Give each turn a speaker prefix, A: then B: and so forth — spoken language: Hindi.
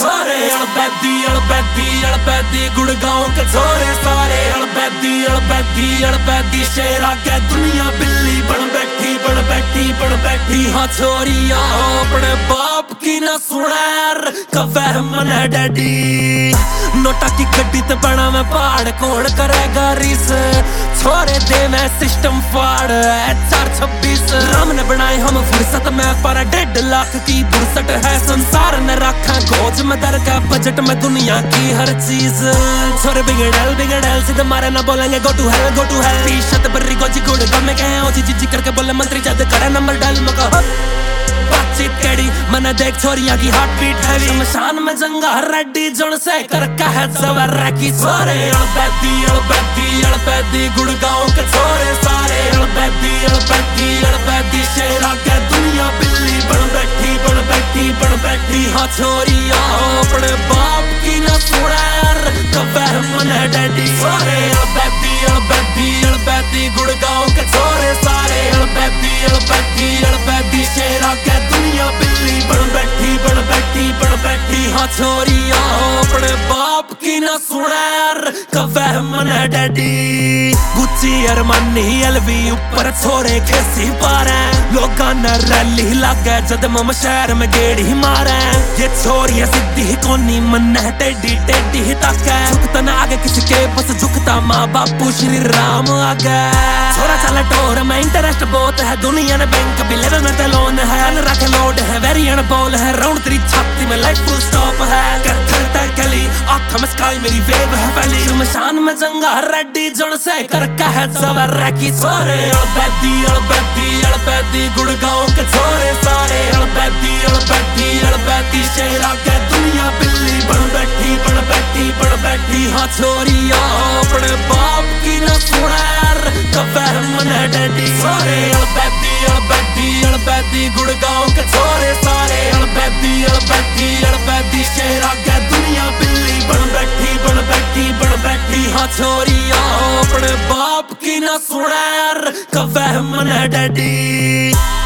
A: छोरे अड़बैदी गुड़गांव के छोरे सारे अड़बैदी शेर आगे दुनिया बिल्ली बन बैठी हाँ छोरिया अपने बाप की ना सुनैर कवह मन डैडी नोटा की गड्डी ते बना मैं पहाड़ कौन करेगा रिस छोरे दे मैं सिस्टम फाड़ 426 राम ने बनाए हम फुर्सत में पर 1.5 लाख की फुर्सत है संसार ने रखा गोज में दर का बजट में दुनिया की हर चीज छोरे बिगड़ल सीधे मारे ना बोलेंगे गो टू हेल टी-शर्ट बर्री गोजी गुड़ गम के हैं ओजी जी करके बोले मंत्री जद करे नंबर डाल मका बातचीत केड़ी मैंने देख छोरियां की हार्ट बीट है शमशान में जंगा रेड्डी जुड़ से कर कह जबर की छोरे अड़बैदी गुड़गांव के छोरे सारे अड़बैदी शेर आगे दुनिया बिल्ली बन बैठी हाँ छोरिया अपने बाप की ना सुनैर कवह मन डैडी छोरे अड़बैदी गुड़गांव के छोरे सारे अड़बैदी शेर आगे दुनिया बिल्ली बन बैठी हाँ छोरिया अपने बाप की ना सुनैर कवह मन डैडी गुच्ची अरमानी एलवी ऊपर छोरे कैसी पारे लोगा न रैली लागे जद मम शहर में गेड़ी मारे ये छोरिया सिद्धि कोनी मन टेढ़ी तक झुकता ना आगे किसी के बस झुकता माँ बापू श्री राम आगे छोरा चला टोर में इंटरेस्ट बहुत है दुनिया ने बैंक भी लेवे में लोन है रखे लोड है वेरियन बॉल है राउंड तेरी छाती में लाइफ फुल स्टॉप है करता गली आँख में स्काई मेरी वेव है पहली शमशान में जंगा रेड्डी जुड़ से कर कह जबर की छोरे अड़बैदी गुड़गांव के छोरे सारे अड़बैदी शेर आगे दुनिया बिल्ली बन बैठी हाँ छोरिया अपने बाप की ना सुनैर कवह मन डैडी छोरे अड़बैदी गुड़गांव के छोरे सारे अड़बैदी शेर आगे दुनिया बिल्ली बन बैठी हाँ छोरिया अपने बाप की ना सुनैर कवह मन डैडी।